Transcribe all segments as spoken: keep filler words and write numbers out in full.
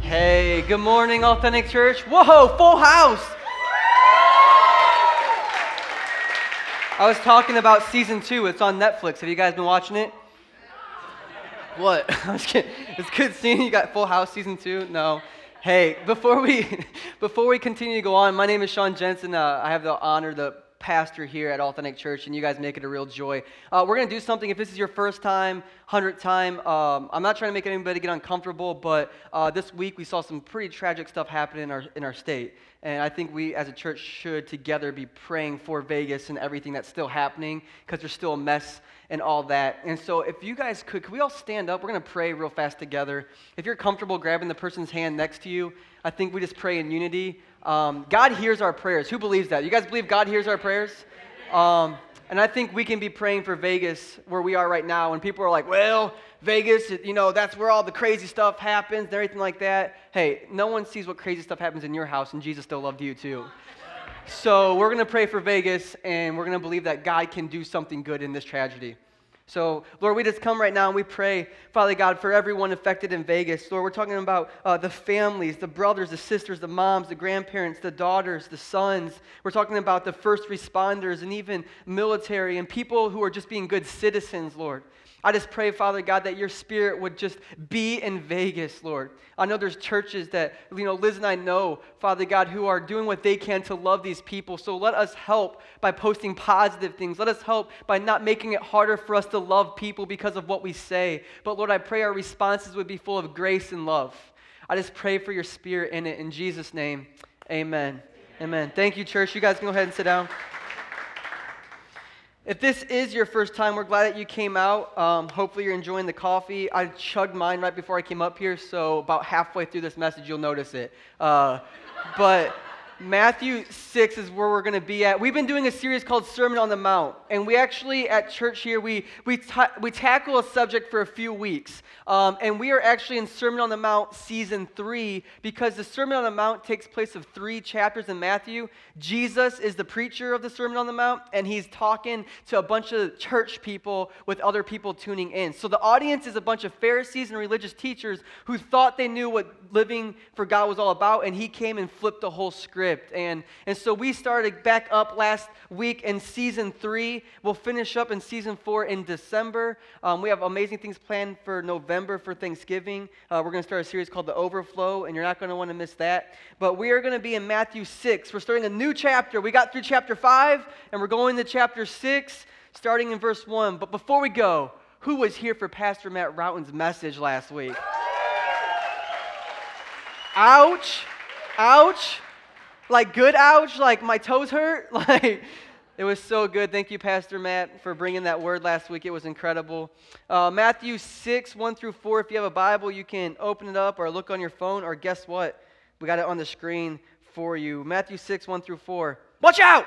Hey, good morning, Authentic Church. Whoa, full house. I was talking about season two. It's on Netflix. Have you guys been watching it? What? I was kidding. It's good seeing you got Full House season two. No. Hey, before we before we continue to go on, my name is Sean Jensen. Uh, I have the honor, the pastor here at Authentic Church, and you guys make it a real joy. Uh, we're going to do something. If this is your first time, hundredth time, um, I'm not trying to make anybody get uncomfortable, but uh, this week we saw some pretty tragic stuff happen in our in our state, and I think we as a church should together be praying for Vegas and everything that's still happening, because there's still a mess and all that. And so if you guys could, could we all stand up? We're going to pray real fast together. If you're comfortable grabbing the person's hand next to you, I think we just pray in unity. Um, God hears our prayers. Who believes that? You guys believe God hears our prayers? Um, and I think we can be praying for Vegas where we are right now, and people are like, well, Vegas, you know, that's where all the crazy stuff happens and everything like that. Hey, no one sees what crazy stuff happens in your house, and Jesus still loved you too. So we're going to pray for Vegas, and we're going to believe that God can do something good in this tragedy. So, Lord, we just come right now and we pray, Father God, for everyone affected in Vegas. Lord, we're talking about uh, the families, the brothers, the sisters, the moms, the grandparents, the daughters, the sons. We're talking about the first responders and even military and people who are just being good citizens, Lord. I just pray, Father God, that your spirit would just be in Vegas, Lord. I know there's churches that, you know, Liz and I know, Father God, who are doing what they can to love these people. So let us help by posting positive things. Let us help by not making it harder for us to love people because of what we say. But Lord, I pray our responses would be full of grace and love. I just pray for your spirit in it. In Jesus' name, amen. Amen. Thank you, church. You guys can go ahead and sit down. If this is your first time, we're glad that you came out. Um, hopefully you're enjoying the coffee. I chugged mine right before I came up here, so about halfway through this message, you'll notice it. Uh, but Matthew six is where we're going to be at. We've been doing a series called Sermon on the Mount, and we actually, at church here, we we ta- we tackle a subject for a few weeks. Um, and we are actually in Sermon on the Mount season three, because the Sermon on the Mount takes place of three chapters in Matthew. Jesus is the preacher of the Sermon on the Mount, and he's talking to a bunch of church people with other people tuning in. So the audience is a bunch of Pharisees and religious teachers who thought they knew what living for God was all about, and he came and flipped the whole script. And, and so we started back up last week in season three. We'll finish up in season four in December. Um, we have amazing things planned for November for Thanksgiving. Uh, we're going to start a series called The Overflow, and you're not going to want to miss that. But we are going to be in Matthew six. We're starting a new chapter. We got through chapter five, and we're going to chapter six, starting in verse one. But before we go, who was here for Pastor Matt Routen's message last week? Ouch. Ouch. Like good ouch, like my toes hurt. Like it was so good. Thank you, Pastor Matt, for bringing that word last week. It was incredible. Uh, Matthew six, one through four. If you have a Bible, you can open it up or look on your phone, or guess what? We got it on the screen for you. Matthew six, one through four. Watch out!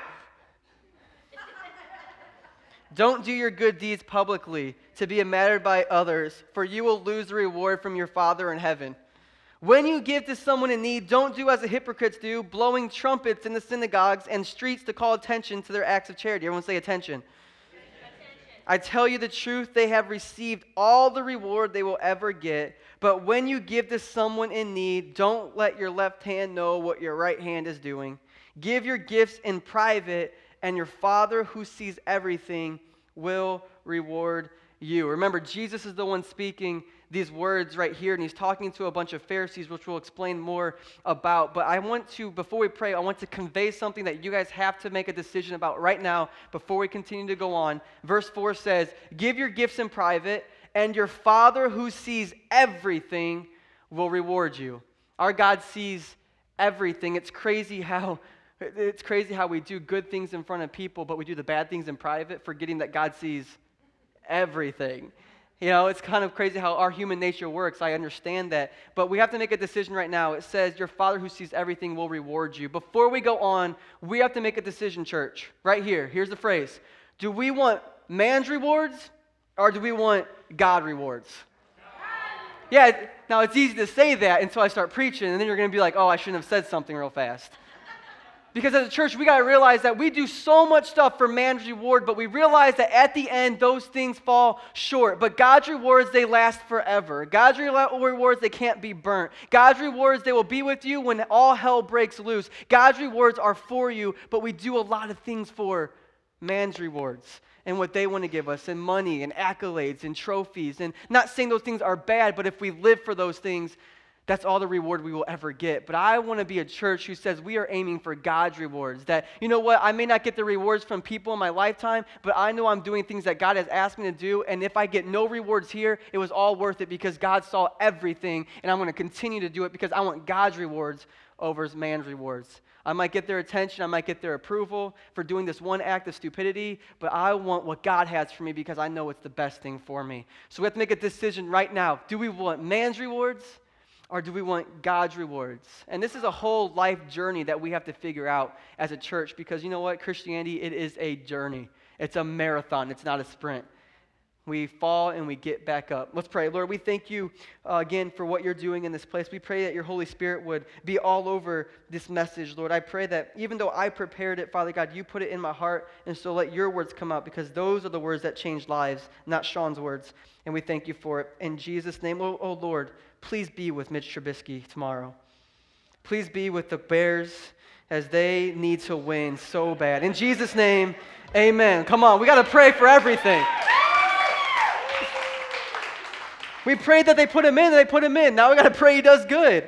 Don't do your good deeds publicly to be admired by others, for you will lose the reward from your Father in heaven. When you give to someone in need, don't do as the hypocrites do, blowing trumpets in the synagogues and streets to call attention to their acts of charity. Everyone say attention. Attention. I tell you the truth, they have received all the reward they will ever get. But when you give to someone in need, don't let your left hand know what your right hand is doing. Give your gifts in private, and your Father who sees everything will reward you. Remember, Jesus is the one speaking these words right here, and he's talking to a bunch of Pharisees, which we'll explain more about. But I want to, before we pray, I want to convey something that you guys have to make a decision about right now before we continue to go on. Verse four says, give your gifts in private, and your Father who sees everything will reward you. Our God sees everything. It's crazy how it's crazy how we do good things in front of people, but we do the bad things in private, forgetting that God sees everything. You know, it's kind of crazy how our human nature works. I understand that. But we have to make a decision right now. It says, your Father who sees everything will reward you. Before we go on, we have to make a decision, church. Right here. Here's the phrase. Do we want man's rewards, or do we want God rewards? God. Yeah, now it's easy to say that until I start preaching, and then you're going to be like, oh, I shouldn't have said something real fast. Because as a church, we got to realize that we do so much stuff for man's reward, but we realize that at the end, those things fall short. But God's rewards, they last forever. God's re- rewards, they can't be burnt. God's rewards, they will be with you when all hell breaks loose. God's rewards are for you, but we do a lot of things for man's rewards and what they want to give us, and money and accolades and trophies. And not saying those things are bad, but if we live for those things, that's all the reward we will ever get. But I want to be a church who says we are aiming for God's rewards. That, you know what, I may not get the rewards from people in my lifetime, but I know I'm doing things that God has asked me to do. And if I get no rewards here, it was all worth it because God saw everything. And I'm going to continue to do it because I want God's rewards over man's rewards. I might get their attention, I might get their approval for doing this one act of stupidity, but I want what God has for me because I know it's the best thing for me. So we have to make a decision right now. Do we want man's rewards? Or do we want God's rewards? And this is a whole life journey that we have to figure out as a church because you know what? Christianity, it is a journey. It's a marathon. It's not a sprint. We fall and we get back up. Let's pray. Lord, we thank you uh, again for what you're doing in this place. We pray that your Holy Spirit would be all over this message, Lord. I pray that even though I prepared it, Father God, you put it in my heart, and so let your words come out because those are the words that change lives, not Sean's words. And we thank you for it. In Jesus' name, oh, oh Lord, please be with Mitch Trubisky tomorrow. Please be with the Bears as they need to win so bad. In Jesus' name, amen. Come on, we got to pray for everything. We prayed that they put him in, and they put him in. Now we got to pray he does good.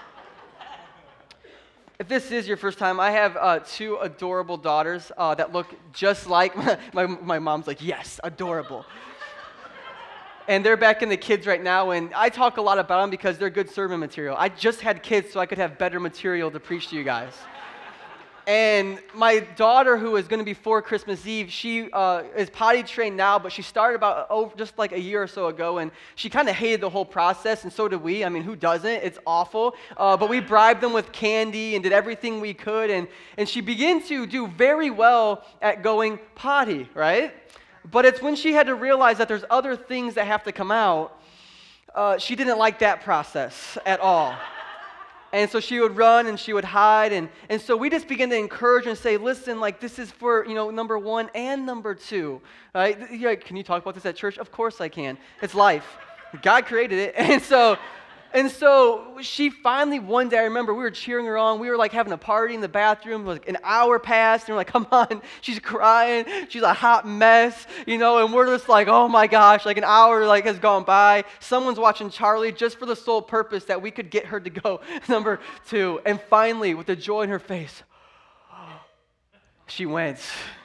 If this is your first time, I have uh, two adorable daughters uh, that look just like, my, my, my mom's like, yes, adorable. And they're back in the kids right now, and I talk a lot about them because they're good sermon material. I just had kids so I could have better material to preach to you guys. And my daughter, who is going to be four Christmas Eve, she uh, is potty trained now, but she started about oh, just like a year or so ago, and she kind of hated the whole process, and so did we. I mean, who doesn't? It's awful. Uh, but we bribed them with candy and did everything we could, and, and she began to do very well at going potty, right? But it's when she had to realize that there's other things that have to come out, uh, she didn't like that process at all. And so she would run and she would hide. And, and so we just began to encourage and say, listen, like this is for, you know, number one and number two. Right? You're like, can you talk about this at church? Of course I can. It's life. God created it. And so and so she finally, one day, I remember we were cheering her on. We were like having a party in the bathroom. Like an hour passed. And we're like, come on. She's crying. She's a hot mess. You know, and we're just like, oh my gosh, like an hour like has gone by. Someone's watching Charlie just for the sole purpose that we could get her to go number two. And finally, with the joy in her face, she went.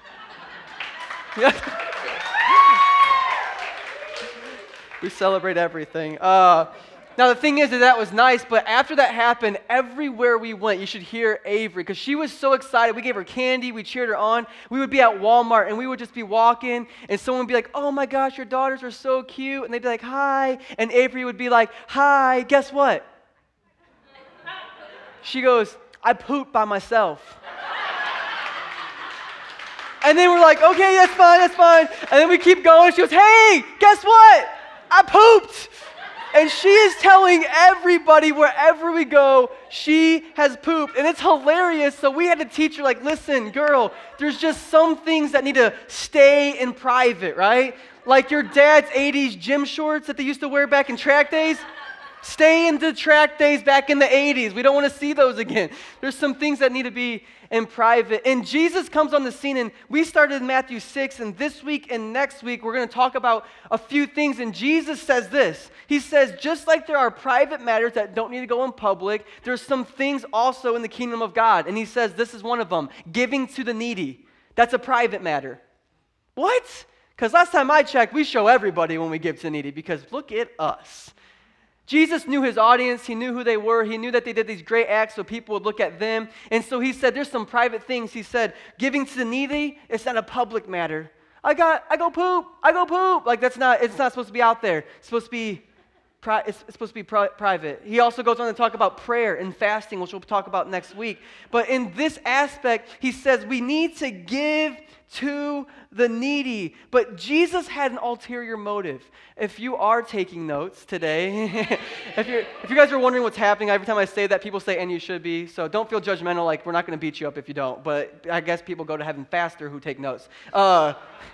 We celebrate everything. Uh, Now, the thing is that that was nice, but after that happened, everywhere we went, you should hear Avery, because she was so excited. We gave her candy. We cheered her on. We would be at Walmart, and we would just be walking, and someone would be like, oh, my gosh, your daughters are so cute. And they'd be like, hi. And Avery would be like, hi, guess what? She goes, I pooped by myself. And then we're like, okay, that's fine, that's fine. And then we keep going. She goes, hey, guess what? I pooped. And she is telling everybody wherever we go, she has pooped. And it's hilarious. So we had to teach her, like, listen, girl, there's just some things that need to stay in private, right? Like your dad's eighties gym shorts that they used to wear back in track days. Stay in the track days back in the eighties. We don't want to see those again. There's some things that need to be in private. And Jesus comes on the scene, and we started in Matthew six, and this week and next week we're going to talk about a few things. And Jesus says this. He says, just like there are private matters that don't need to go in public, there's some things also in the kingdom of God. And he says this is one of them, giving to the needy. That's a private matter. What? Because last time I checked, we show everybody when we give to the needy, because look at us. Jesus knew his audience. He knew who they were. He knew that they did these great acts so people would look at them. And so he said, there's some private things. He said, giving to the needy, it's not a public matter. I got, I go poop. I go poop. Like that's not, it's not supposed to be out there. It's supposed to be Pri- it's, it's supposed to be pri- private. He also goes on to talk about prayer and fasting, which we'll talk about next week. But in this aspect, he says we need to give to the needy. But Jesus had an ulterior motive. If you are taking notes today, if you if you guys are wondering what's happening, every time I say that, people say, and you should be. So don't feel judgmental, like we're not going to beat you up if you don't. But I guess people go to heaven faster who take notes. Uh,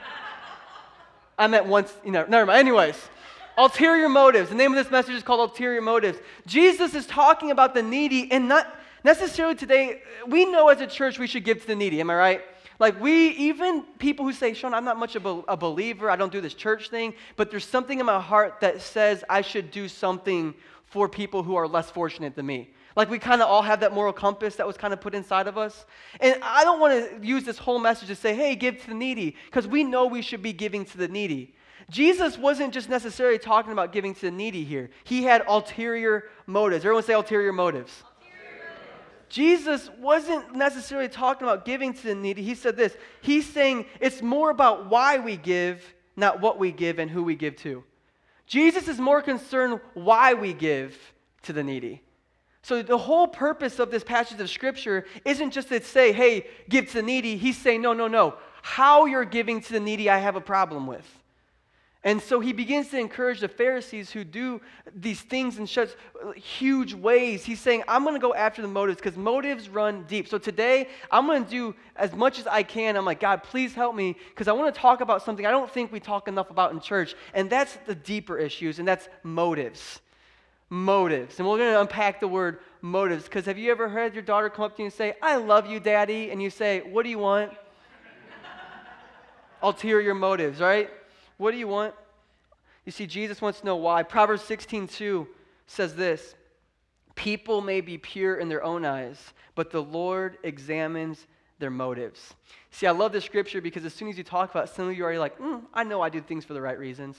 I meant once, you know, never mind. Anyways. Ulterior motives. The name of this message is called Ulterior Motives. Jesus is talking about the needy, and not necessarily today, we know as a church we should give to the needy, am I right? Like we, even people who say, Sean, I'm not much of a, a believer, I don't do this church thing, but there's something in my heart that says I should do something for people who are less fortunate than me. Like we kind of all have that moral compass that was kind of put inside of us. And I don't want to use this whole message to say, hey, give to the needy, because we know we should be giving to the needy. Jesus wasn't just necessarily talking about giving to the needy here. He had ulterior motives. Everyone say ulterior motives. Ulterior motives. Jesus wasn't necessarily talking about giving to the needy. He said this. He's saying it's more about why we give, not what we give and who we give to. Jesus is more concerned why we give to the needy. So the whole purpose of this passage of Scripture isn't just to say, hey, give to the needy. He's saying, no, no, no. How you're giving to the needy, I have a problem with. And so he begins to encourage the Pharisees who do these things in such huge ways. He's saying, I'm going to go after the motives because motives run deep. So today, I'm going to do as much as I can. I'm like, God, please help me because I want to talk about something I don't think we talk enough about in church. And that's the deeper issues, and that's motives. Motives. And we're going to unpack the word motives because have you ever heard your daughter come up to you and say, I love you, Daddy? And you say, what do you want? Ulterior motives, right? What do you want? You see, Jesus wants to know why. Proverbs sixteen two says this, people may be pure in their own eyes, but the Lord examines their motives. See, I love this scripture because as soon as you talk about it, some of you are already like, mm, I know I do things for the right reasons.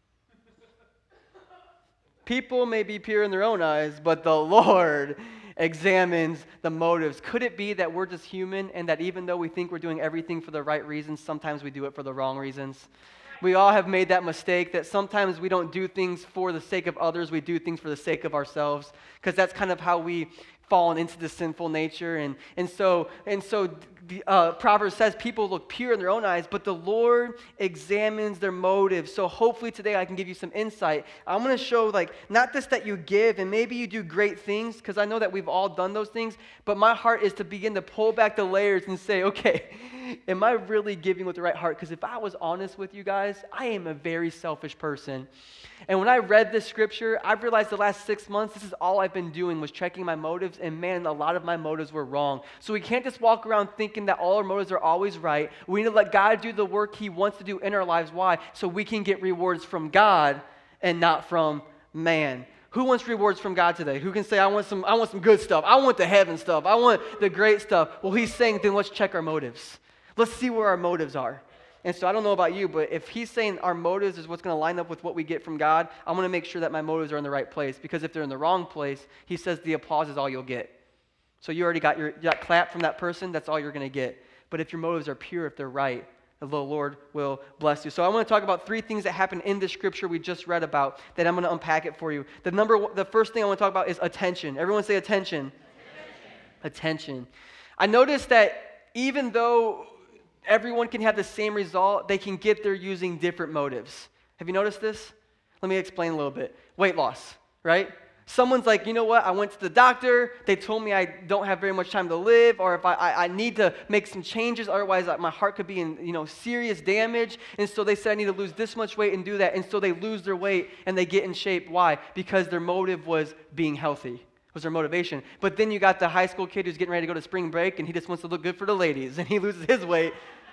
People may be pure in their own eyes, but the Lord examines the motives. Could it be that we're just human and that even though we think we're doing everything for the right reasons, sometimes we do it for the wrong reasons? We all have made that mistake that sometimes we don't do things for the sake of others, we do things for the sake of ourselves, because that's kind of how we fallen into the sinful nature. And, and so, and so the, uh, Proverbs says people look pure in their own eyes, but the Lord examines their motives. So hopefully today I can give you some insight. I'm going to show like not just that you give and maybe you do great things, because I know that we've all done those things, but my heart is to begin to pull back the layers and say, okay, am I really giving with the right heart? Because if I was honest with you guys, I am a very selfish person. And when I read this scripture, I've realized the last six months, this is all I've been doing was checking my motives. And man, a lot of my motives were wrong. So we can't just walk around thinking that all our motives are always right. We need to let God do the work he wants to do in our lives. Why? So we can get rewards from God and not from man. Who wants rewards from God today? Who can say, I want some, I want some good stuff. I want the heaven stuff. I want the great stuff. Well, he's saying, then let's check our motives. Let's see where our motives are. And so I don't know about you, but if he's saying our motives is what's going to line up with what we get from God, I'm going to make sure that my motives are in the right place. Because if they're in the wrong place, he says the applause is all you'll get. So you already got your you got clap from that person, that's all you're going to get. But if your motives are pure, if they're right, the Lord will bless you. So I want to talk about three things that happen in this scripture we just read about that I'm going to unpack it for you. The number, the first thing I want to talk about is attention. Everyone say attention. Attention. Attention. I noticed that even though everyone can have the same result, they can get there using different motives. Have you noticed this? Let me explain a little bit. Weight loss, right? Someone's like, you know what, I went to the doctor, they told me I don't have very much time to live, or if I, I, I need to make some changes, otherwise my heart could be in you know serious damage, and so they said I need to lose this much weight and do that, and so they lose their weight and they get in shape. Why? Because their motive was being healthy. Was their motivation. But then you got the high school kid who's getting ready to go to spring break, and he just wants to look good for the ladies, and he loses his weight.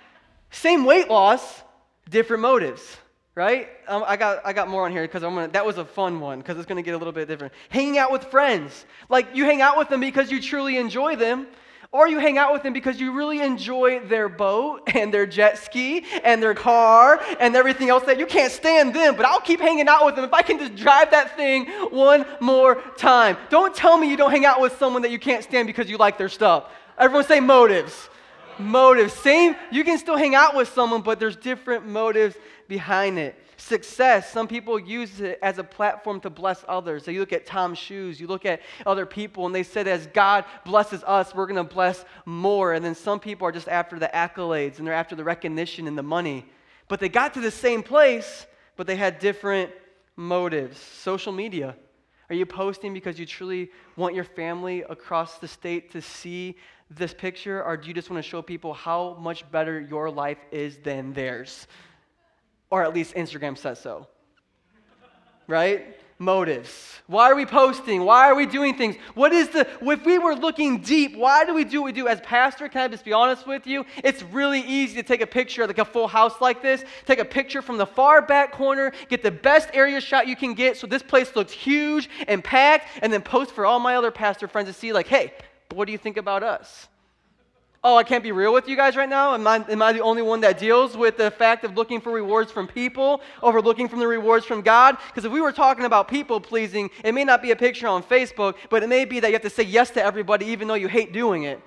Same weight loss, different motives, right? Um, I got I got more on here because I'm gonna. That was a fun one because it's gonna get a little bit different. Hanging out with friends, like you hang out with them because you truly enjoy them, or you hang out with them because you really enjoy their boat and their jet ski and their car and everything else that you can't stand them, but I'll keep hanging out with them if I can just drive that thing one more time. Don't tell me you don't hang out with someone that you can't stand because you like their stuff. Everyone say motives. Motives. Same, you can still hang out with someone, but there's different motives behind it. Success, some people use it as a platform to bless others. So you look at Tom's Shoes, you look at other people, and they said as God blesses us, we're going to bless more. And then some people are just after the accolades, and they're after the recognition and the money. But they got to the same place, but they had different motives. Social media. Are you posting because you truly want your family across the state to see this picture, or do you just want to show people how much better your life is than theirs? Or at least Instagram says so. Right? Motives. Why are we posting? Why are we doing things? What is the, if we were looking deep, why do we do what we do? As pastor, can I just be honest with you? It's really easy to take a picture of like a full house like this, take a picture from the far back corner, get the best area shot you can get so this place looks huge and packed, and then post for all my other pastor friends to see like, hey, what do you think about us? Oh, I can't be real with you guys right now? Am I, am I the only one that deals with the fact of looking for rewards from people over looking for the rewards from God? Because if we were talking about people pleasing, it may not be a picture on Facebook, but it may be that you have to say yes to everybody even though you hate doing it.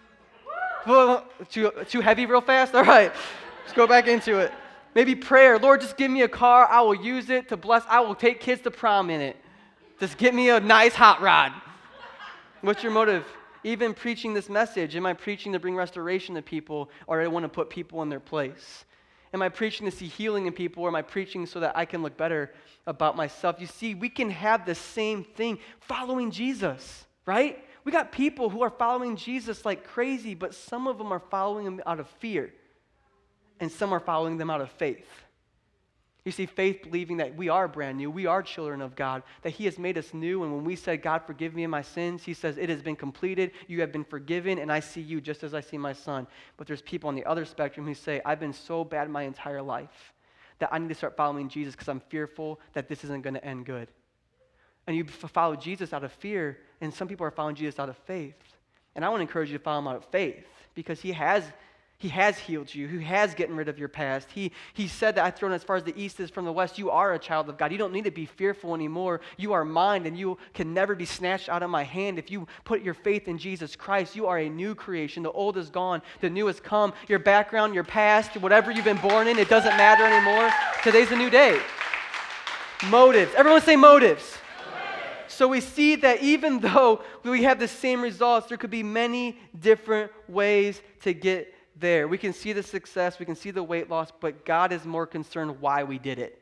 Well, too, too heavy real fast? All right, let's go back into it. Maybe prayer. Lord, just give me a car. I will use it to bless. I will take kids to prom in it. Just get me a nice hot rod. What's your motive? Even preaching this message, am I preaching to bring restoration to people, or do I want to put people in their place? Am I preaching to see healing in people, or am I preaching so that I can look better about myself? You see, we can have the same thing following Jesus, right? We got people who are following Jesus like crazy, but some of them are following him out of fear, and some are following them out of faith. You see, faith believing that we are brand new, we are children of God, that he has made us new, and when we said, God, forgive me of my sins, he says, it has been completed, you have been forgiven, and I see you just as I see my son. But there's people on the other spectrum who say, I've been so bad my entire life that I need to start following Jesus because I'm fearful that this isn't going to end good. And you follow Jesus out of fear, and some people are following Jesus out of faith. And I want to encourage you to follow him out of faith because he has He has healed you. He has gotten rid of your past. He, he said that I've thrown as far as the east is from the west. You are a child of God. You don't need to be fearful anymore. You are mine, and you can never be snatched out of my hand. If you put your faith in Jesus Christ, you are a new creation. The old is gone. The new has come. Your background, your past, whatever you've been born in, it doesn't matter anymore. Today's a new day. Motives. Everyone say motives. So we see that even though we have the same results, there could be many different ways to get there. We can see the success, we can see the weight loss, but God is more concerned why we did it.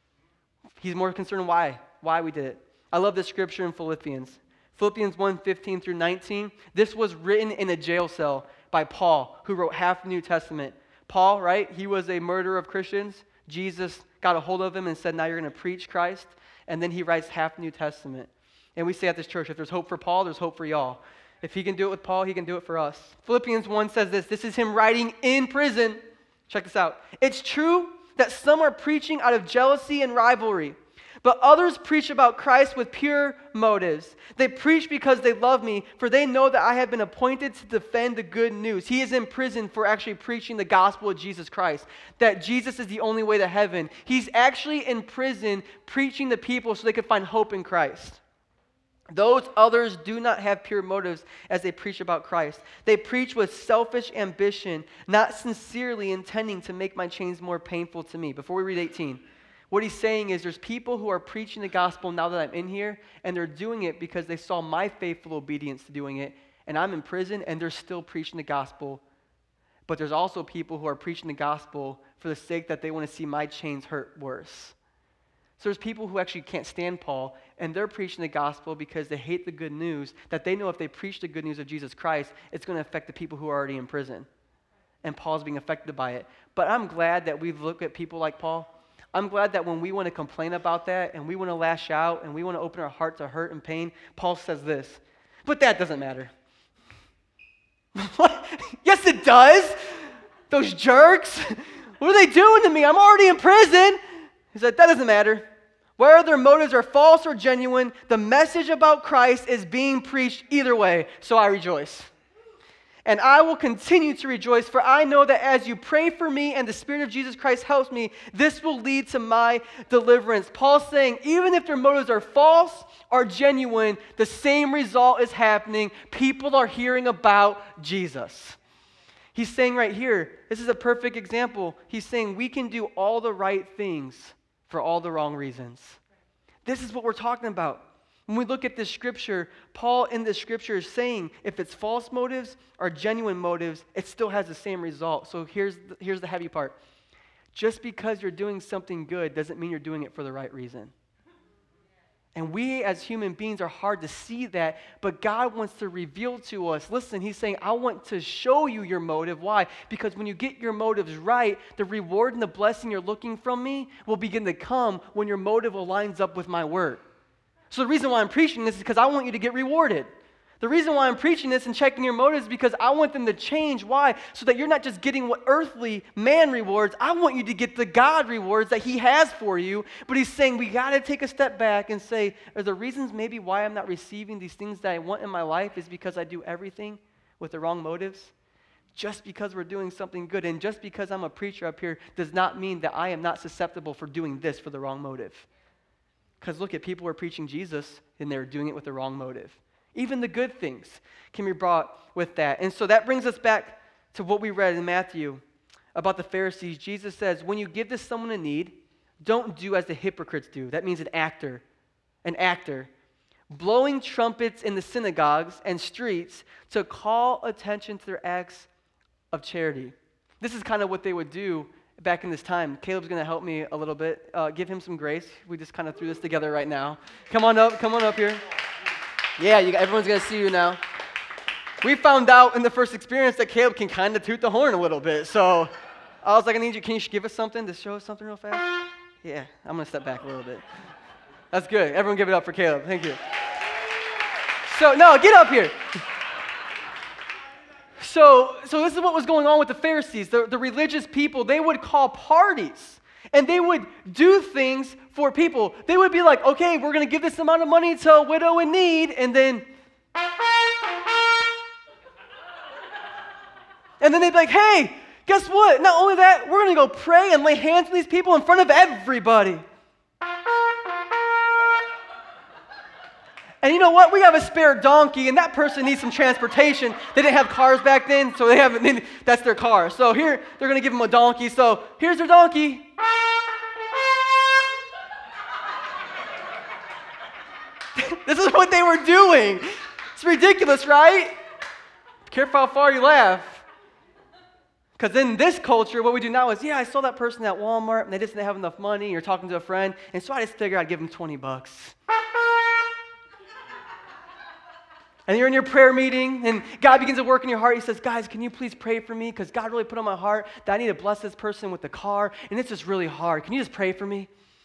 He's more concerned why, why we did it. I love the scripture in Philippians. Philippians one, fifteen through nineteen. This was written in a jail cell by Paul, who wrote half the New Testament. Paul, right, he was a murderer of Christians. Jesus got a hold of him and said, now you're going to preach Christ. And then he writes half the New Testament. And we say at this church, if there's hope for Paul, there's hope for y'all. If he can do it with Paul, he can do it for us. Philippians one says this. This is him writing in prison. Check this out. It's true that some are preaching out of jealousy and rivalry, but others preach about Christ with pure motives. They preach because they love me, for they know that I have been appointed to defend the good news. He is in prison for actually preaching the gospel of Jesus Christ, that Jesus is the only way to heaven. He's actually in prison preaching to people so they can find hope in Christ. Those others do not have pure motives as they preach about Christ. They preach with selfish ambition, not sincerely intending to make my chains more painful to me. Before we read eighteen, what he's saying is there's people who are preaching the gospel now that I'm in here, and they're doing it because they saw my faithful obedience to doing it, and I'm in prison, and they're still preaching the gospel. But there's also people who are preaching the gospel for the sake that they want to see my chains hurt worse. So there's people who actually can't stand Paul, and they're preaching the gospel because they hate the good news, that they know if they preach the good news of Jesus Christ, it's going to affect the people who are already in prison. And Paul's being affected by it. But I'm glad that we look at people like Paul. I'm glad that when we want to complain about that, and we want to lash out, and we want to open our heart to hurt and pain, Paul says this, but that doesn't matter. What? Yes, it does. Those jerks. What are they doing to me? I'm already in prison. He said, that doesn't matter. Whether their motives are false or genuine, the message about Christ is being preached either way, so I rejoice. And I will continue to rejoice, for I know that as you pray for me and the Spirit of Jesus Christ helps me, this will lead to my deliverance. Paul's saying, even if their motives are false or genuine, the same result is happening. People are hearing about Jesus. He's saying right here, this is a perfect example. He's saying we can do all the right things for all the wrong reasons. This is what we're talking about. When we look at this scripture, Paul in this scripture is saying if it's false motives or genuine motives, it still has the same result. So here's the, here's the heavy part. Just because you're doing something good doesn't mean you're doing it for the right reason. And we as human beings are hard to see that, but God wants to reveal to us. Listen, he's saying, I want to show you your motive. Why? Because when you get your motives right, the reward and the blessing you're looking from me will begin to come when your motive aligns up with my word. So the reason why I'm preaching this is because I want you to get rewarded. The reason why I'm preaching this and checking your motives is because I want them to change. Why? So that you're not just getting what earthly man rewards. I want you to get the God rewards that he has for you. But he's saying we got to take a step back and say, are the reasons maybe why I'm not receiving these things that I want in my life is because I do everything with the wrong motives? Just because we're doing something good and just because I'm a preacher up here does not mean that I am not susceptible for doing this for the wrong motive. Because look at people who are preaching Jesus and they're doing it with the wrong motive. Even the good things can be brought with that. And so that brings us back to what we read in Matthew about the Pharisees. Jesus says, when you give to someone in need, don't do as the hypocrites do. That means an actor, an actor, blowing trumpets in the synagogues and streets to call attention to their acts of charity. This is kind of what they would do back in this time. Caleb's going to help me a little bit. Uh, give him some grace. We just kind of threw this together right now. Come on up. Come on up here. Yeah, you, everyone's going to see you now. We found out in the first experience that Caleb can kind of toot the horn a little bit. So I was like, I need you, can you give us something to show us something real fast? Yeah, I'm going to step back a little bit. That's good. Everyone give it up for Caleb. Thank you. So, no, get up here. So, so this is what was going on with the Pharisees. The, the religious people, they would call parties. And they would do things for people. They would be like, okay, we're going to give this amount of money to a widow in need. And then, and then they'd be like, hey, guess what? Not only that, we're going to go pray and lay hands on these people in front of everybody. And you know what? We have a spare donkey, and that person needs some transportation. They didn't have cars back then, so they haven't. They, that's their car. So here, they're going to give them a donkey. So here's their donkey. This is what they were doing. It's ridiculous, right? Careful how far you laugh. Because in this culture, what we do now is, yeah, I saw that person at Walmart, and they just didn't have enough money. You're talking to a friend, and so I just figured I'd give them twenty bucks. And you're in your prayer meeting, and God begins to work in your heart. He says, guys, can you please pray for me? Because God really put on my heart that I need to bless this person with the car, and it's just really hard. Can you just pray for me?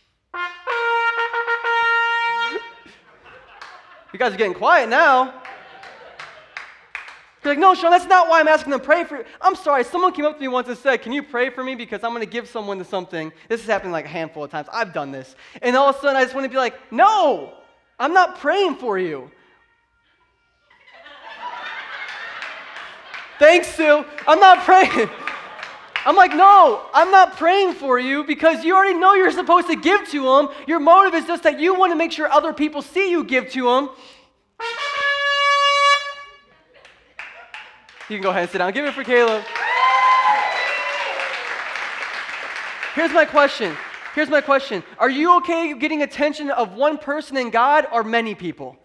You guys are getting quiet now. You're like, no, Sean, that's not why I'm asking them to pray for you. I'm sorry, someone came up to me once and said, can you pray for me? Because I'm going to give someone to something. This has happened like a handful of times. I've done this. And all of a sudden, I just want to be like, no, I'm not praying for you. Thanks, Sue. I'm not praying. I'm like, no, I'm not praying for you because you already know you're supposed to give to them. Your motive is just that you want to make sure other people see you give to them. You can go ahead and sit down. Give it for Caleb. Here's my question. Here's my question. Are you okay getting attention of one person in God or many people?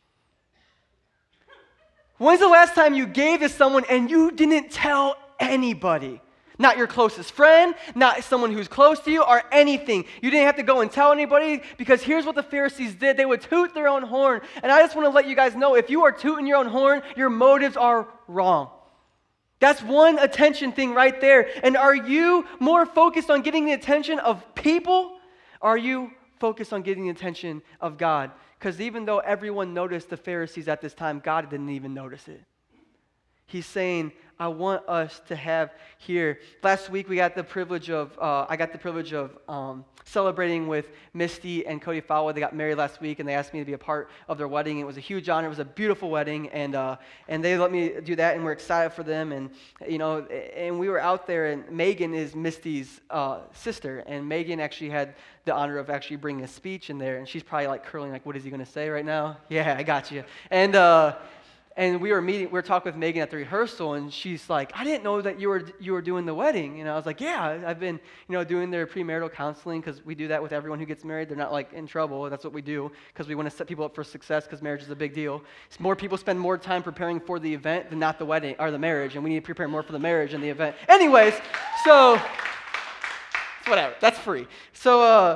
When's the last time you gave to someone and you didn't tell anybody? Not your closest friend, not someone who's close to you, or anything. You didn't have to go and tell anybody, because here's what the Pharisees did. They would toot their own horn. And I just want to let you guys know, if you are tooting your own horn, your motives are wrong. That's one attention thing right there. And are you more focused on getting the attention of people? Or are you focused on getting the attention of God? Because even though everyone noticed the Pharisees at this time, God didn't even notice it. He's saying, I want us to have here. Last week we got the privilege of, uh, I got the privilege of um, celebrating with Misty and Cody Fowler. They got married last week, and they asked me to be a part of their wedding. It was a huge honor. It was a beautiful wedding, and uh, and they let me do that, and we're excited for them. And you know, and we were out there, and Megan is Misty's uh, sister, and Megan actually had the honor of actually bringing a speech in there, and she's probably like curling, like, what is he going to say right now? Yeah, I got you. And. Uh, And we were meeting, we were talking with Megan at the rehearsal, and she's like, I didn't know that you were you were doing the wedding. And I was like, yeah, I've been, you know, doing their premarital counseling, because we do that with everyone who gets married. They're not like in trouble. That's what we do, because we want to set people up for success, because marriage is a big deal. So more people spend more time preparing for the event than not the wedding or the marriage, and we need to prepare more for the marriage and the event. Anyways, so whatever, that's free. So. uh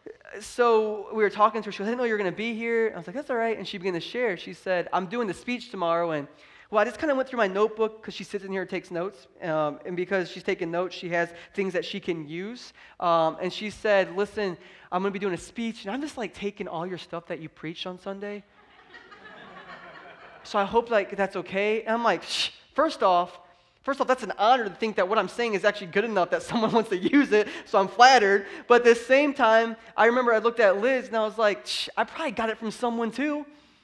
So we were talking to her. She goes, I didn't know you were going to be here. I was like, that's all right. And she began to share. She said, I'm doing the speech tomorrow. And, well, I just kind of went through my notebook, because she sits in here and takes notes. Um, and because she's taking notes, she has things that she can use. Um, and she said, listen, I'm going to be doing a speech. And I'm just, like, taking all your stuff that you preached on Sunday. So I hope, like, that's okay. And I'm like, Shh. First off, First off, that's an honor to think that what I'm saying is actually good enough that someone wants to use it, so I'm flattered. But at the same time, I remember I looked at Liz, and I was like, Shh, I probably got it from someone too.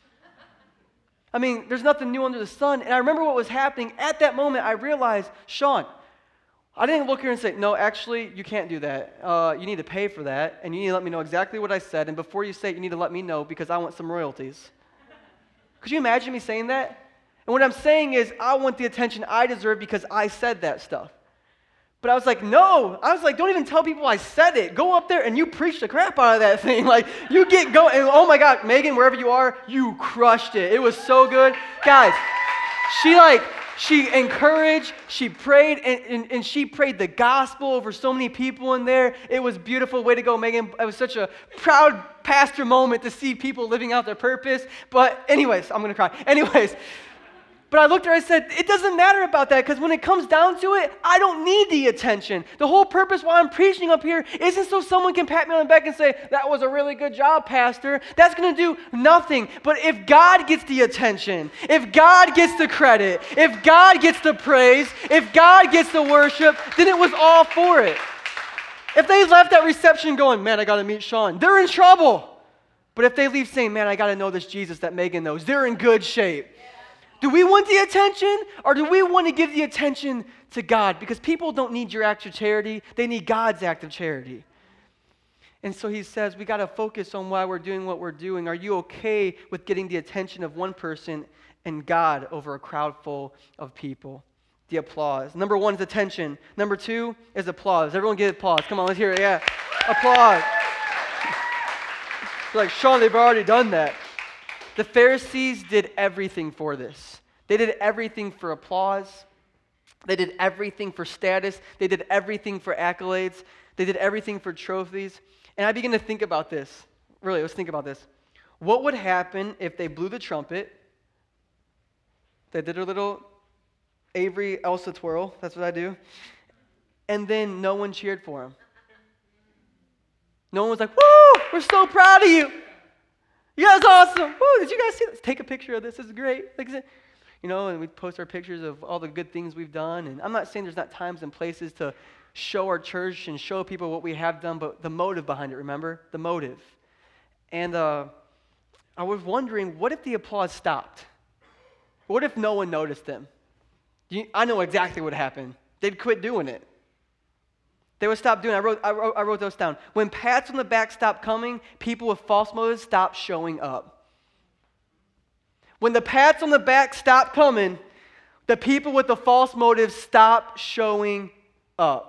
I mean, there's nothing new under the sun. And I remember what was happening. At that moment, I realized, Sean, I didn't look here and say, no, actually, you can't do that. Uh, you need to pay for that, and you need to let me know exactly what I said. And before you say it, you need to let me know, because I want some royalties. Could you imagine me saying that? And what I'm saying is, I want the attention I deserve because I said that stuff. But I was like, no. I was like, don't even tell people I said it. Go up there and you preach the crap out of that thing. Like, you get going. And oh my God, Megan, wherever you are, you crushed it. It was so good. Guys, she like, she encouraged, she prayed, and, and, and she prayed the gospel over so many people in there. It was beautiful. Way to go, Megan. It was such a proud pastor moment to see people living out their purpose. But anyways, I'm going to cry. Anyways. But I looked at her and I said, it doesn't matter about that, because when it comes down to it, I don't need the attention. The whole purpose why I'm preaching up here isn't so someone can pat me on the back and say, that was a really good job, Pastor. That's going to do nothing. But if God gets the attention, if God gets the credit, if God gets the praise, if God gets the worship, then it was all for it. If they left that reception going, man, I got to meet Sean, they're in trouble. But if they leave saying, man, I got to know this Jesus that Megan knows, they're in good shape. Do we want the attention, or do we want to give the attention to God? Because people don't need your act of charity. They need God's act of charity. And so he says, we got to focus on why we're doing what we're doing. Are you okay with getting the attention of one person and God over a crowd full of people? The applause. Number one is attention. Number two is applause. Everyone get applause. Come on, let's hear it. Yeah. Applause. You're like, Sean, they've already done that. The Pharisees did everything for this. They did everything for applause. They did everything for status. They did everything for accolades. They did everything for trophies. And I began to think about this. Really, let's think about this. What would happen if they blew the trumpet? They did a little Avery Elsa twirl. That's what I do. And then no one cheered for him. No one was like, woo, we're so proud of you. You guys are awesome. Woo, did you guys see this? Take a picture of this. This is great. Like, you know, and we post our pictures of all the good things we've done. And I'm not saying there's not times and places to show our church and show people what we have done, but the motive behind it, remember? The motive. And uh, I was wondering, what if the applause stopped? What if no one noticed them? You, I know exactly what happened. They'd quit doing it. They would stop doing it. I wrote, I wrote, I wrote those down. When pats on the back stopped coming, people with false motives stopped showing up. When the pats on the back stopped coming, the people with the false motives stopped showing up.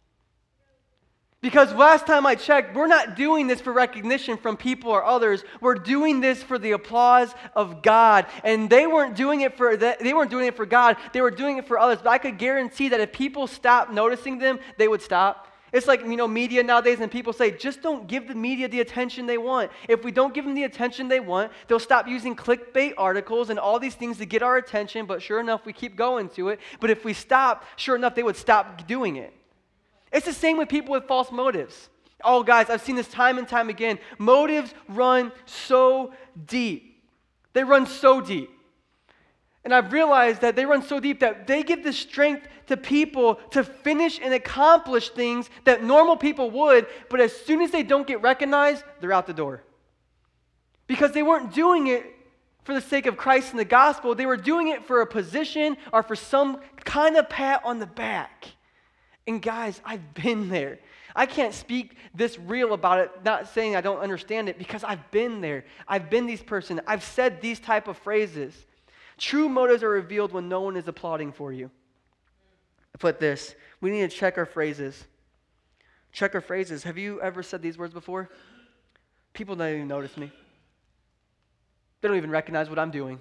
Because last time I checked, we're not doing this for recognition from people or others. We're doing this for the applause of God. And they weren't doing it for that, they weren't doing it for God. They were doing it for others. But I could guarantee that if people stopped noticing them, they would stop. It's like, you know, media nowadays, and people say, just don't give the media the attention they want. If we don't give them the attention they want, they'll stop using clickbait articles and all these things to get our attention. But sure enough, we keep going to it. But if we stop, sure enough, they would stop doing it. It's the same with people with false motives. Oh, guys, I've seen this time and time again. Motives run so deep. They run so deep. And I've realized that they run so deep that they give the strength to people to finish and accomplish things that normal people would, but as soon as they don't get recognized, they're out the door. Because they weren't doing it for the sake of Christ and the gospel. They were doing it for a position or for some kind of pat on the back. And guys, I've been there. I can't speak this real about it, not saying I don't understand it, because I've been there. I've been this person. I've said these type of phrases. True motives are revealed when no one is applauding for you. I put this, we need to check our phrases. Check our phrases. Have you ever said these words before? People don't even notice me. They don't even recognize what I'm doing.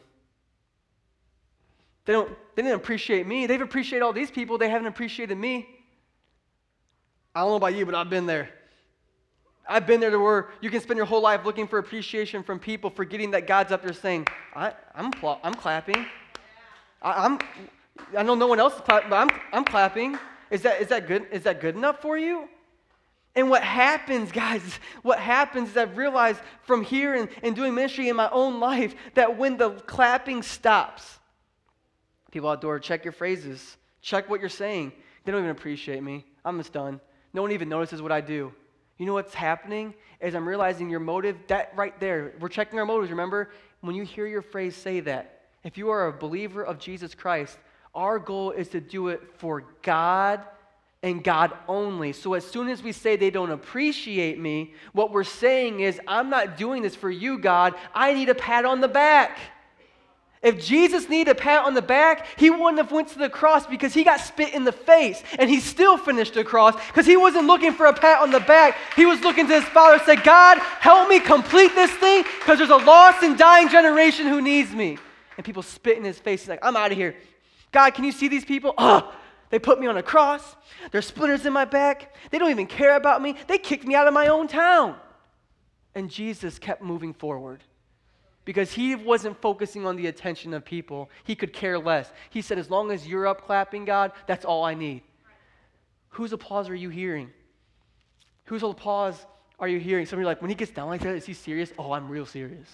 They don't, they didn't appreciate me. They've appreciated all these people. They haven't appreciated me. I don't know about you, but I've been there. I've been there to where you can spend your whole life looking for appreciation from people, forgetting that God's up there saying, I, I'm, I'm clapping. I, I'm, I know no one else is clapping, but I'm, I'm clapping. Is that, is that good? Is that good enough for you? And what happens, guys, what happens is I've realized from here and, and doing ministry in my own life that when the clapping stops, people outdoor, check your phrases. Check what you're saying. They don't even appreciate me. I'm just done. No one even notices what I do. You know what's happening is I'm realizing your motive, that right there, we're checking our motives, remember? When you hear your phrase say that, if you are a believer of Jesus Christ, our goal is to do it for God and God only. So as soon as we say they don't appreciate me, what we're saying is, I'm not doing this for you, God. I need a pat on the back. If Jesus needed a pat on the back, he wouldn't have went to the cross because he got spit in the face and he still finished the cross because he wasn't looking for a pat on the back. He was looking to his Father and said, God, help me complete this thing because there's a lost and dying generation who needs me. And people spit in his face. He's like, I'm out of here. God, can you see these people? Oh, they put me on a cross. There's splinters in my back. They don't even care about me. They kicked me out of my own town. And Jesus kept moving forward. Because he wasn't focusing on the attention of people. He could care less. He said, as long as you're up clapping, God, that's all I need. Whose applause are you hearing? Whose applause are you hearing? Some of you are like, when he gets down like that, is he serious? Oh, I'm real serious.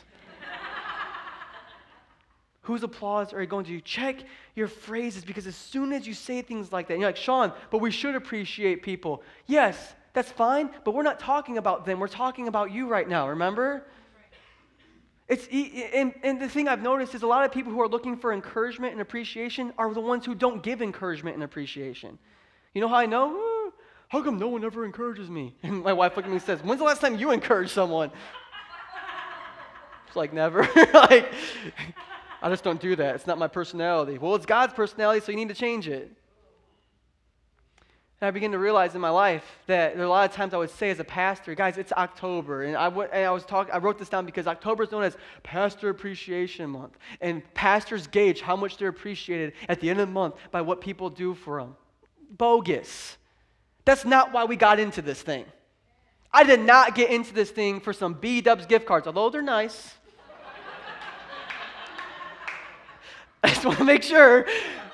Whose applause are you going to? Check your phrases, because as soon as you say things like that, and you're like, Sean, but we should appreciate people. Yes, that's fine, but we're not talking about them. We're talking about you right now, remember? It's, and, and the thing I've noticed is a lot of people who are looking for encouragement and appreciation are the ones who don't give encouragement and appreciation. You know how I know? Oh, how come no one ever encourages me? And my wife looks at me and says, when's the last time you encouraged someone? It's like, never. Like, I just don't do that. It's not my personality. Well, it's God's personality, so you need to change it. And I began to realize in my life that there are a lot of times I would say as a pastor, guys, it's October. And I, w- and I was talking, I wrote this down because October is known as Pastor Appreciation Month. And pastors gauge how much they're appreciated at the end of the month by what people do for them. Bogus. That's not why we got into this thing. I did not get into this thing for some B-dubs gift cards, although they're nice. I just want to make sure.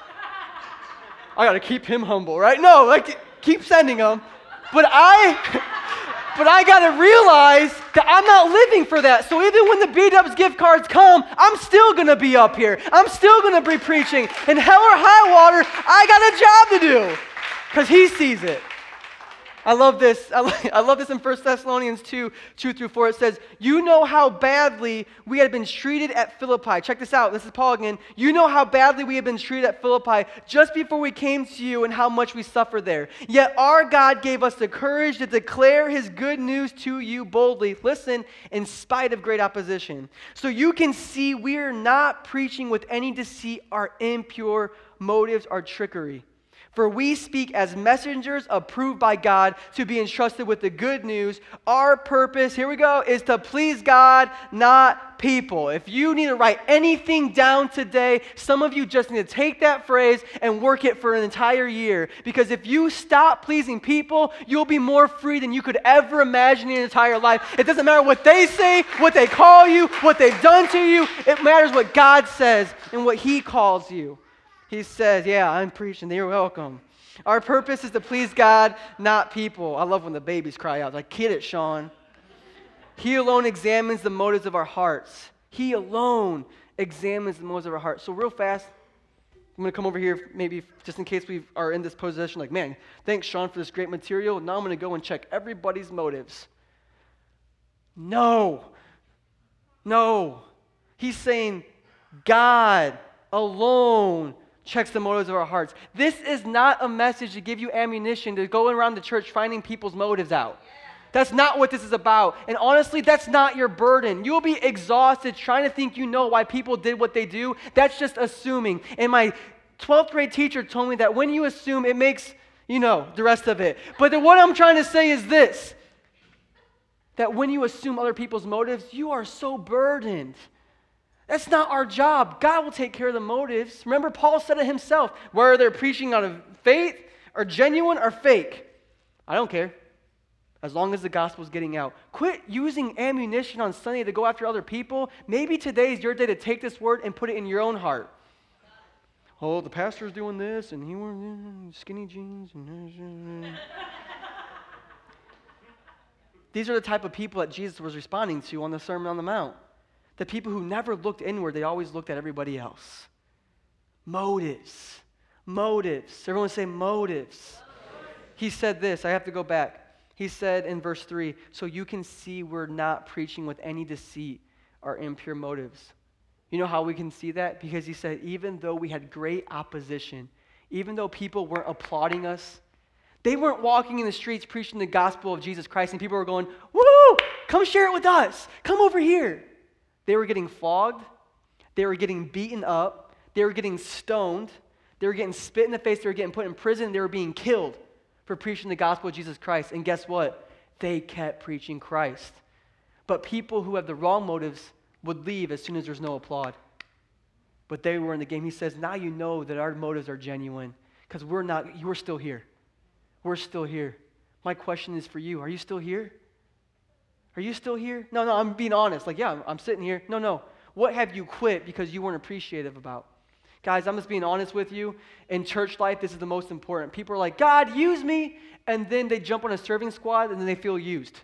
I got to keep him humble, right? No, like, keep sending them. But I, but I got to realize that I'm not living for that. So even when the B-dubs gift cards come, I'm still going to be up here. I'm still going to be preaching. And hell or high water, I got a job to do because he sees it. I love this. I, lo- I love this in First Thessalonians two, two through four. It says, you know how badly we had been treated at Philippi. Check this out. This is Paul again. You know how badly we had been treated at Philippi just before we came to you and how much we suffered there. Yet our God gave us the courage to declare his good news to you boldly. Listen, in spite of great opposition. So you can see we are not preaching with any deceit or impure motives or trickery. For we speak as messengers approved by God to be entrusted with the good news. Our purpose, here we go, is to please God, not people. If you need to write anything down today, some of you just need to take that phrase and work it for an entire year. Because if you stop pleasing people, you'll be more free than you could ever imagine in your entire life. It doesn't matter what they say, what they call you, what they've done to you. It matters what God says and what he calls you. He says, yeah, I'm preaching. You're welcome. Our purpose is to please God, not people. I love when the babies cry out. Like, get it, Sean. He alone examines the motives of our hearts. He alone examines the motives of our hearts. So real fast, I'm going to come over here maybe just in case we are in this position. Like, man, thanks, Sean, for this great material. Now I'm going to go and check everybody's motives. No. No. He's saying God alone checks the motives of our hearts. This is not a message to give you ammunition to go around the church finding people's motives out. That's not what this is about. And honestly, that's not your burden. You'll be exhausted trying to think you know why people did what they do. That's just assuming. And my twelfth grade teacher told me that when you assume, it makes, you know, the rest of it. But then what I'm trying to say is this, that when you assume other people's motives, you are so burdened. That's not our job. God will take care of the motives. Remember, Paul said it himself, whether they're preaching out of faith or genuine or fake. I don't care. As long as the gospel is getting out. Quit using ammunition on Sunday to go after other people. Maybe today is your day to take this word and put it in your own heart. Oh, the pastor's doing this, and he wore skinny jeans. And these are the type of people that Jesus was responding to on the Sermon on the Mount. The people who never looked inward, they always looked at everybody else. Motives. Motives. Everyone say motives. He said this. I have to go back. He said in verse three, so you can see we're not preaching with any deceit or impure motives. You know how we can see that? Because he said, even though we had great opposition, even though people weren't applauding us, they weren't walking in the streets preaching the gospel of Jesus Christ, and people were going, woo, come share it with us. Come over here. They were getting flogged. They were getting beaten up. They were getting stoned. They were getting spit in the face. They were getting put in prison. They were being killed for preaching the gospel of Jesus Christ. And guess what? They kept preaching Christ. But people who have the wrong motives would leave as soon as there's no applaud. But they were in the game. He says, now you know that our motives are genuine because we're not, we're still here. We're still here. My question is for you. Are you still here? Are you still here? No, no, I'm being honest. Like, yeah, I'm, I'm sitting here. No, no. What have you quit because you weren't appreciative about? Guys, I'm just being honest with you. In church life, this is the most important. People are like, God, use me. And then they jump on a serving squad and then they feel used.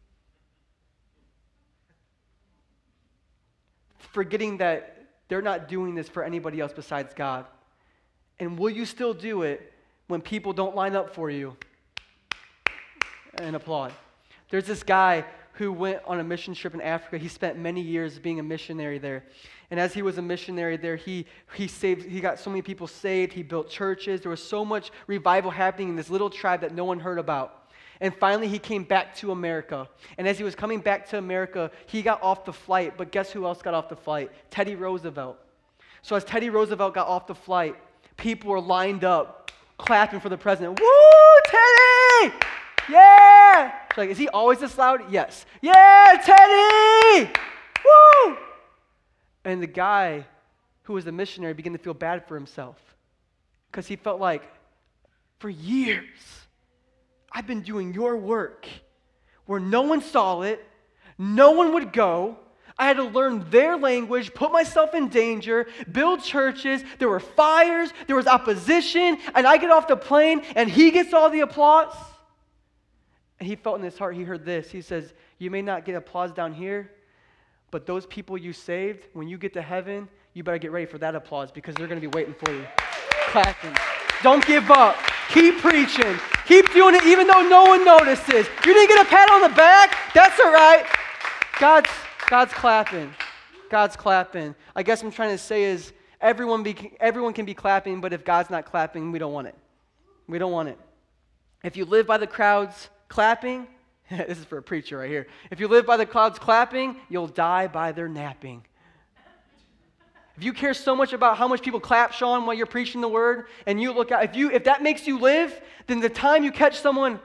Forgetting that they're not doing this for anybody else besides God. And will you still do it when people don't line up for you and applaud? There's this guy who went on a mission trip in Africa. He spent many years being a missionary there. And as he was a missionary there, he he saved, he got so many people saved. He built churches. There was so much revival happening in this little tribe that no one heard about. And finally, he came back to America. And as he was coming back to America, he got off the flight. But guess who else got off the flight? Teddy Roosevelt. So as Teddy Roosevelt got off the flight, people were lined up, clapping for the president. Woo, Teddy! Yeah! She's like, is he always this loud? Yes. Yeah, Teddy! Woo! And the guy who was the missionary began to feel bad for himself because he felt like, for years, I've been doing your work where no one saw it, no one would go. I had to learn their language, put myself in danger, build churches. There were fires, there was opposition, and I get off the plane and he gets all the applause. And he felt in his heart, he heard this. He says, you may not get applause down here, but those people you saved, when you get to heaven, you better get ready for that applause because they're going to be waiting for you. Clapping. Don't give up. Keep preaching. Keep doing it even though no one notices. You didn't get a pat on the back? That's all right. God's, God's clapping. God's clapping. I guess what I'm trying to say is everyone, be, everyone can be clapping, but if God's not clapping, we don't want it. We don't want it. If you live by the crowds clapping, this is for a preacher right here. If you live by the crowds clapping, you'll die by their napping. If you care so much about how much people clap, Sean, while you're preaching the word, and you look out, if you if that makes you live, then the time you catch someone,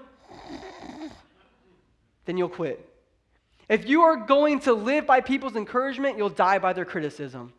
then you'll quit. If you are going to live by people's encouragement, you'll die by their criticism.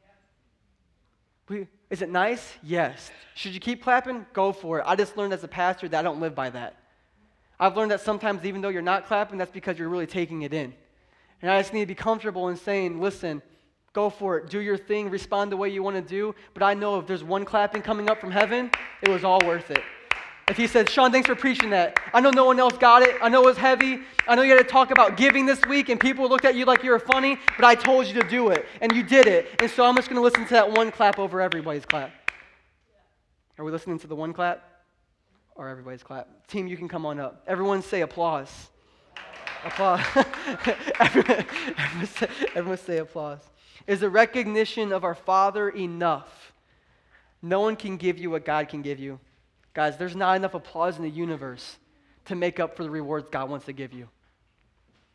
We, is it nice? Yes. Should you keep clapping? Go for it. I just learned as a pastor that I don't live by that. I've learned that sometimes even though you're not clapping, that's because you're really taking it in. And I just need to be comfortable in saying, listen, go for it. Do your thing. Respond the way you want to do. But I know if there's one clapping coming up from heaven, it was all worth it. If he said, Sean, thanks for preaching that. I know no one else got it. I know it was heavy. I know you had to talk about giving this week, and people looked at you like you were funny, but I told you to do it, and you did it. And so I'm just going to listen to that one clap over everybody's clap. Are we listening to the one clap? Or everybody's clap? Team, you can come on up. Everyone say applause. Applause. everyone, everyone, say, everyone say applause. Is the recognition of our Father enough? No one can give you what God can give you. Guys, there's not enough applause in the universe to make up for the rewards God wants to give you.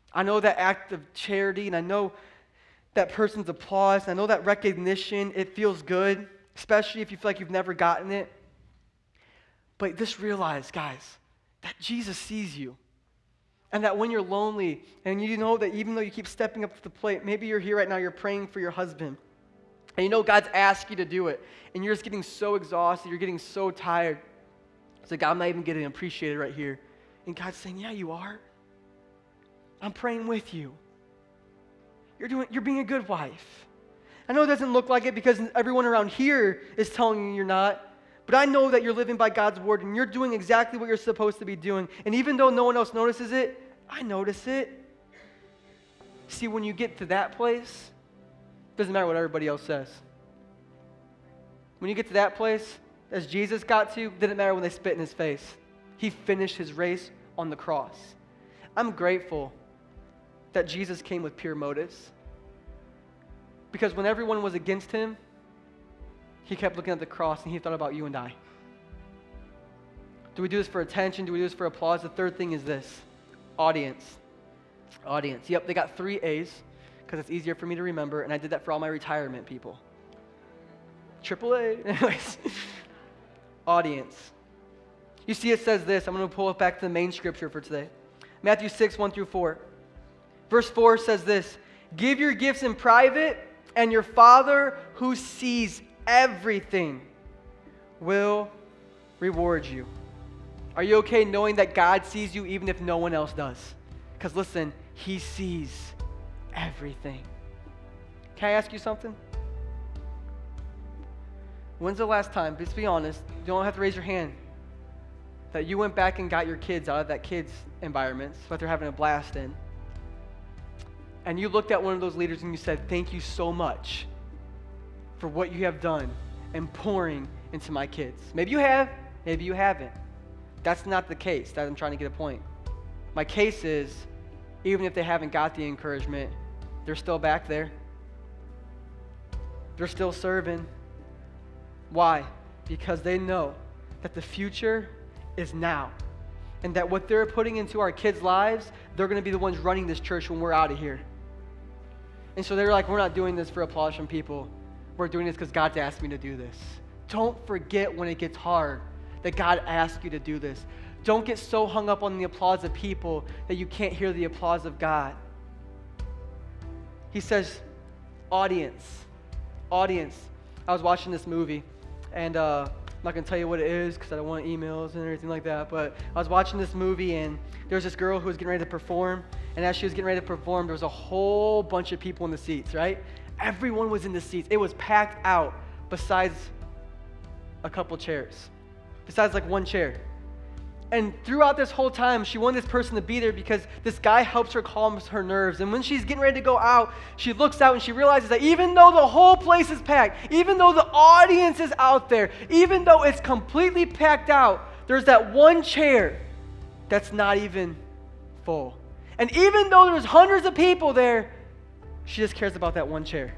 I know that act of charity, and I know that person's applause, and I know that recognition, it feels good, especially if you feel like you've never gotten it. But just realize, guys, that Jesus sees you. And that when you're lonely, and you know that even though you keep stepping up to the plate, maybe you're here right now, you're praying for your husband. And you know God's asked you to do it. And you're just getting so exhausted, you're getting so tired. It's like, I'm not even getting appreciated right here. And God's saying, yeah, you are. I'm praying with you. You're doing, you're being a good wife. I know it doesn't look like it because everyone around here is telling you you're not. But I know that you're living by God's word and you're doing exactly what you're supposed to be doing. And even though no one else notices it, I notice it. See, when you get to that place, it doesn't matter what everybody else says. When you get to that place, as Jesus got to, it didn't matter when they spit in his face. He finished his race on the cross. I'm grateful that Jesus came with pure motives. Because when everyone was against him, he kept looking at the cross and he thought about you and I. Do we do this for attention? Do we do this for applause? The third thing is this: audience. Audience. Yep, they got three A's because it's easier for me to remember, and I did that for all my retirement people. Triple A. Anyways. Audience. You see it says this. I'm going to pull it back to the main scripture for today. Matthew six, one through four. Verse four says this: give your gifts in private, and your Father who sees everything will reward you. Are you okay knowing that God sees you even if no one else does? Because listen, he sees everything. Can I ask you something? When's the last time, just be honest, you don't have to raise your hand, that you went back and got your kids out of that kids' environment, what they're having a blast in, and you looked at one of those leaders and you said, thank you so much for what you have done and pouring into my kids. Maybe you have, maybe you haven't. That's not the case. That I'm trying to get a point. My case is, even if they haven't got the encouragement, they're still back there. They're still serving. Why? Because they know that the future is now. And that what they're putting into our kids' lives, they're going to be the ones running this church when we're out of here. And so they're like, we're not doing this for applause from people. We're doing this because God's asked me to do this. Don't forget when it gets hard that God asked you to do this. Don't get so hung up on the applause of people that you can't hear the applause of God. He says, audience. Audience. I was watching this movie, and uh, I'm not going to tell you what it is because I don't want emails and everything like that, but I was watching this movie, and there was this girl who was getting ready to perform, and as she was getting ready to perform, there was a whole bunch of people in the seats, right? Everyone was in the seats. It was packed out besides a couple chairs, besides like one chair. And throughout this whole time, she wanted this person to be there because this guy helps her calm her nerves. And when she's getting ready to go out, she looks out and she realizes that even though the whole place is packed, even though the audience is out there, even though it's completely packed out, there's that one chair that's not even full. And even though there's hundreds of people there, she just cares about that one chair.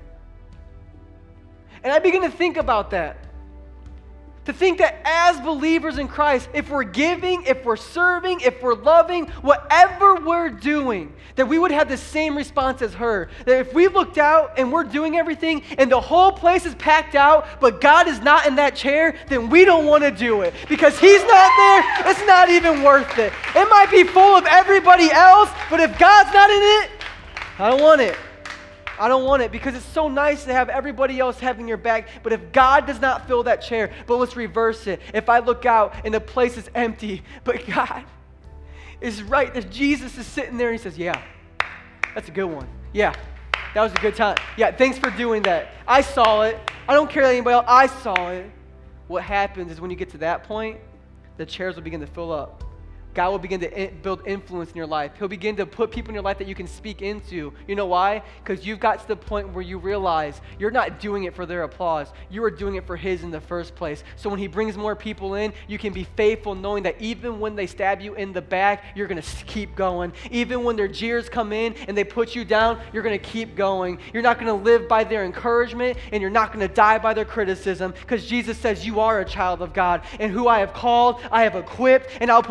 And I begin to think about that. To think that as believers in Christ, if we're giving, if we're serving, if we're loving, whatever we're doing, that we would have the same response as her. That if we looked out and we're doing everything and the whole place is packed out, but God is not in that chair, then we don't want to do it. Because he's not there, it's not even worth it. It might be full of everybody else, but if God's not in it, I don't want it. I don't want it because it's so nice to have everybody else having your back. But if God does not fill that chair, but let's reverse it. If I look out and the place is empty, but God is right, that Jesus is sitting there and he says, yeah, that's a good one. Yeah, that was a good time. Yeah, thanks for doing that. I saw it. I don't care about anybody else. I saw it. What happens is when you get to that point, the chairs will begin to fill up. God will begin to in- build influence in your life. He'll begin to put people in your life that you can speak into. You know why? Because you've got to the point where you realize you're not doing it for their applause. You are doing it for his in the first place. So when he brings more people in, you can be faithful knowing that even when they stab you in the back, you're going to keep going. Even when their jeers come in and they put you down, you're going to keep going. You're not going to live by their encouragement and you're not going to die by their criticism because Jesus says you are a child of God and who I have called, I have equipped, and I'll put everything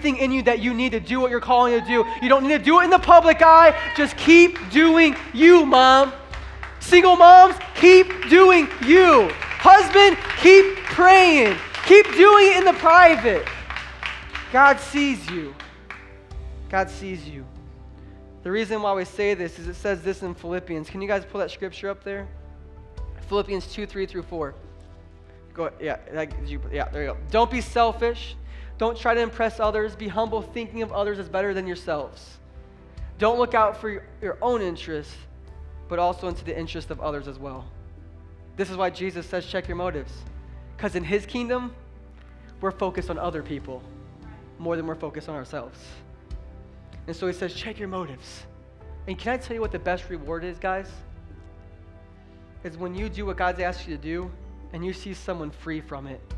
everything in you that you need to do what you're calling to do. You don't need to do it in the public eye. Just keep doing you, mom. Single moms, keep doing you. Husband, keep praying. Keep doing it in the private. God sees you. God sees you. The reason why we say this is it says this in Philippians. Can you guys pull that scripture up there? Philippians two, three through four. Go, yeah, that, you, yeah, there you go. Don't be selfish. Don't try to impress others. Be humble, thinking of others as better than yourselves. Don't look out for your, your own interests, but also into the interest of others as well. This is why Jesus says check your motives. Because in his kingdom, we're focused on other people more than we're focused on ourselves. And so he says, check your motives. And can I tell you what the best reward is, guys? Is when you do what God's asked you to do and you see someone free from it.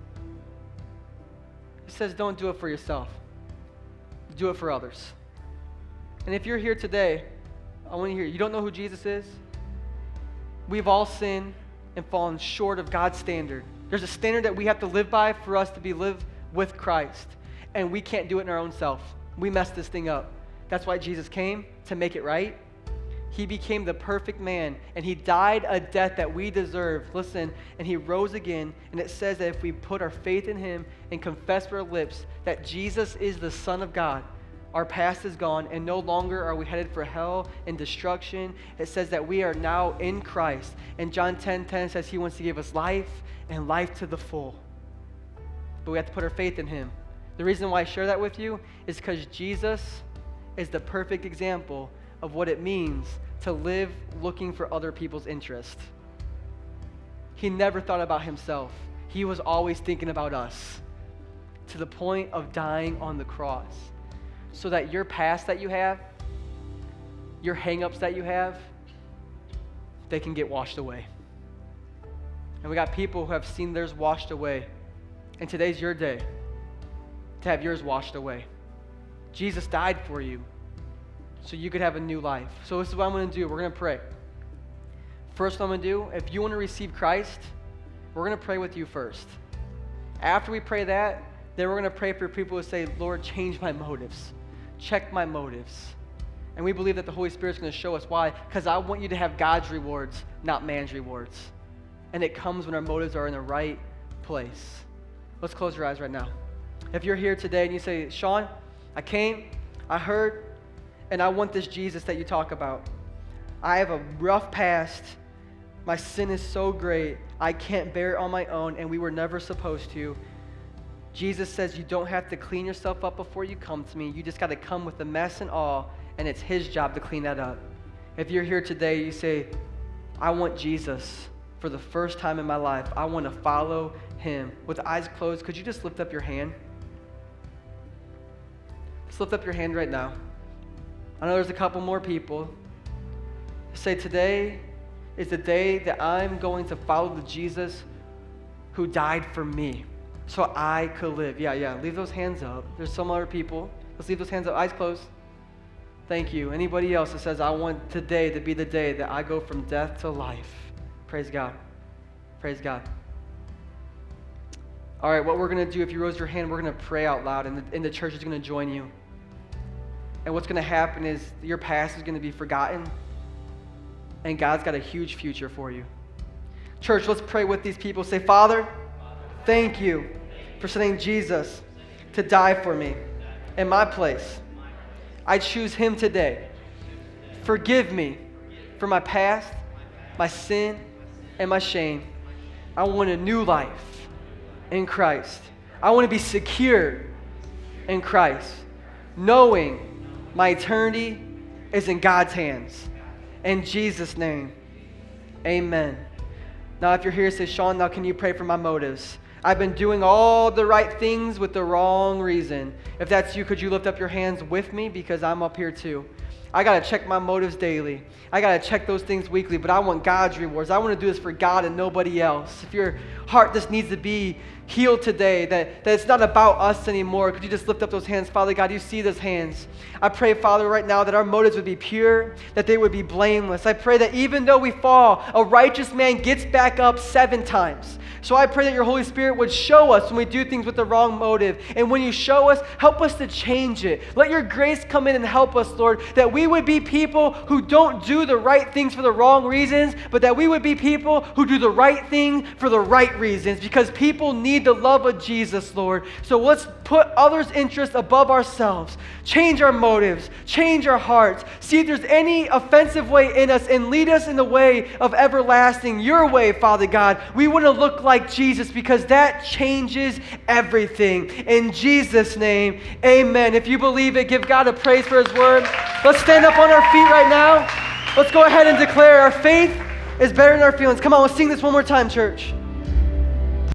He says, don't do it for yourself. Do it for others. And if you're here today, I want to hear, you don't know who Jesus is? We've all sinned and fallen short of God's standard. There's a standard that we have to live by for us to be live with Christ. And we can't do it in our own self. We messed this thing up. That's why Jesus came, to make it right. He became the perfect man, and he died a death that we deserved. Listen, and he rose again, and it says that if we put our faith in him and confess with our lips that Jesus is the Son of God, our past is gone, and no longer are we headed for hell and destruction. It says that we are now in Christ. And John ten ten says he wants to give us life and life to the full. But we have to put our faith in him. The reason why I share that with you is because Jesus is the perfect example of what it means to live looking for other people's interest. He never thought about himself. He was always thinking about us, to the point of dying on the cross, so that your past that you have, your hang-ups that you have, they can get washed away. And we got people who have seen theirs washed away. And today's your day to have yours washed away. Jesus died for you so you could have a new life. So this is what I'm going to do. We're going to pray. First what I'm going to do, if you want to receive Christ, we're going to pray with you first. After we pray that, then we're going to pray for people who say, Lord, change my motives. Check my motives. And we believe that the Holy Spirit's going to show us why. Because I want you to have God's rewards, not man's rewards. And it comes when our motives are in the right place. Let's close your eyes right now. If you're here today and you say, Sean, I came, I heard, and I want this Jesus that you talk about. I have a rough past. My sin is so great. I can't bear it on my own, and we were never supposed to. Jesus says you don't have to clean yourself up before you come to me. You just got to come with the mess and all, and it's his job to clean that up. If you're here today, you say, I want Jesus for the first time in my life. I want to follow him. With eyes closed, could you just lift up your hand? Just lift up your hand right now. I know there's a couple more people. Say, today is the day that I'm going to follow the Jesus who died for me so I could live. Yeah, yeah, leave those hands up. There's some other people. Let's leave those hands up. Eyes closed. Thank you. Anybody else that says, I want today to be the day that I go from death to life. Praise God. Praise God. All right, what we're going to do, if you raise your hand, we're going to pray out loud, and the, and the church is going to join you. And what's going to happen is your past is going to be forgotten, and God's got a huge future for you. Church, let's pray with these people. Say, Father, thank you for sending Jesus to die for me in my place. I choose him today. Forgive me for my past, my sin, and my shame. I want a new life in Christ. I want to be secure in Christ, knowing my eternity is in God's hands. In Jesus' name, amen. Now, if you're here, say, Sean, now can you pray for my motives? I've been doing all the right things with the wrong reason. If that's you, could you lift up your hands with me? Because I'm up here too. I got to check my motives daily. I got to check those things weekly, but I want God's rewards. I want to do this for God and nobody else. If your heart just needs to be healed today, that, that it's not about us anymore, could you just lift up those hands? Father God, you see those hands. I pray, Father, right now that our motives would be pure, that they would be blameless. I pray that even though we fall, a righteous man gets back up seven times. So I pray that your Holy Spirit would show us when we do things with the wrong motive. And when you show us, help us to change it. Let your grace come in and help us, Lord, that we would be people who don't do the right things for the wrong reasons, but that we would be people who do the right thing for the right reasons, because people need the love of Jesus, Lord. So let's put others' interests above ourselves. Change our motives. Change our hearts. See if there's any offensive way in us and lead us in the way of everlasting, your way, Father God. We want to look like Jesus because that changes everything. In Jesus' name, amen. If you believe it, give God a praise for his word. Let's stand up on our feet right now. Let's go ahead and declare our faith is better than our feelings. Come on, let's sing this one more time, church.